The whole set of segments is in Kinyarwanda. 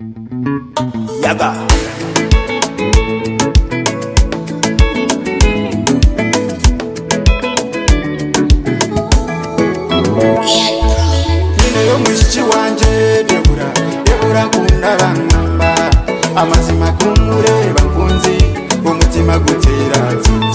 Yaga Nineyo mwishiki wanje Debura kunda bangamba Amazima kumureba nkunzi umutima gutera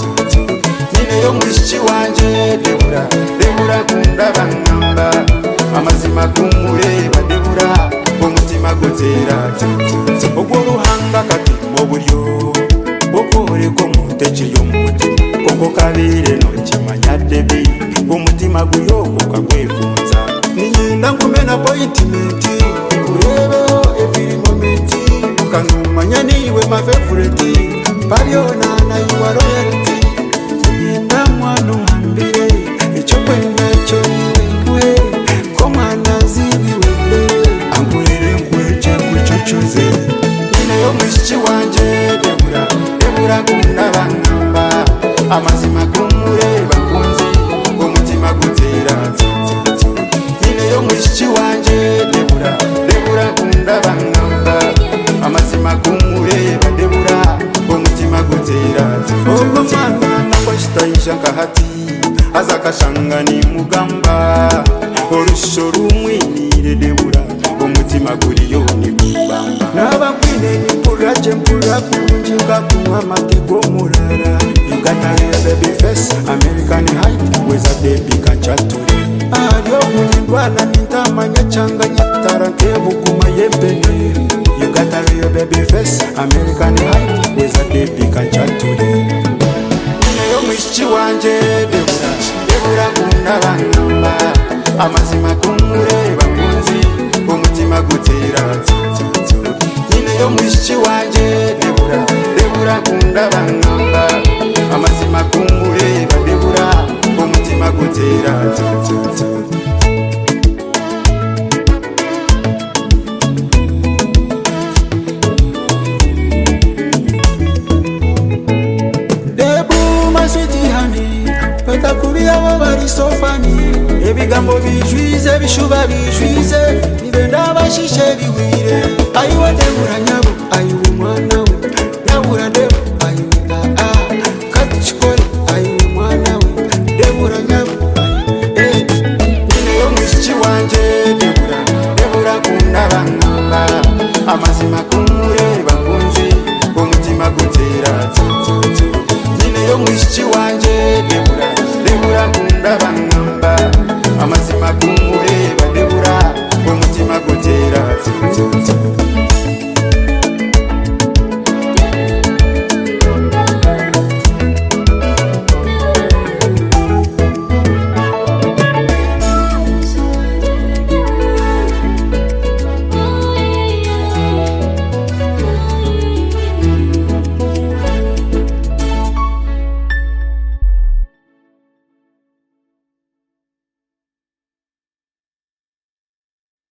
Nineyo mwishiki wanje Debura kunda bangamba Amazima kumureba Debura umutima gutera Ogwo ruhanga kati oburyo Bokore ko muteki y'umutima Koko kabire no kimanya debi umutima guyoko kagwefunza Ninyinda nkumena appointment Urebeho every moment Ukanumanya niwe my favorite Pariona na you are royalty Ninyinda mwana uhambire Icho kwenda cho niwe Komana zibi wende Angurire nkweche kuchochoze Nineyo mwishiki wanje Debura kunda bangamba Amazima kumureba nkunzi umutima gutera Nineyo mwishiki wanje Debura kunda bangamba Amazima kumureba Debura umutima gutera Ogo mwana nakwashitayisha nkahati Azakashanga ni mugamba Orusho rumwinire Debura umutima guriyo ni kubamba Nabakwine ni mpuraje mpura kunjinga kunywa matego murara You got a baby face, American height, weza baby kachature Ayo kunindwana nintamanya changanya tarankebu kuma yembene You got a real baby face, American height, weza baby kachature Nineyo mwishiki wanje Debura kunda bangamba Amazima kumureba nkunzi umutima gutera Nineyo mwishiki wanje Debura kunda bangamba Amazima kumureba Debura umutima gutera Debu my sweetie honey Batakubiya bari so funny Ebigambo bijwize bishuba bijwize Nibenda bashishe biwire Ayiwe Debura nyabo ayiwe mwana we Debura Debu ayiwe Katichikore ayiwe mwana we Debura nyabo Nineyo mwishiki wanje Debura kunda bangamba Amazima kumureba nkunzi umutima gutera Nineyo mwishiki wanje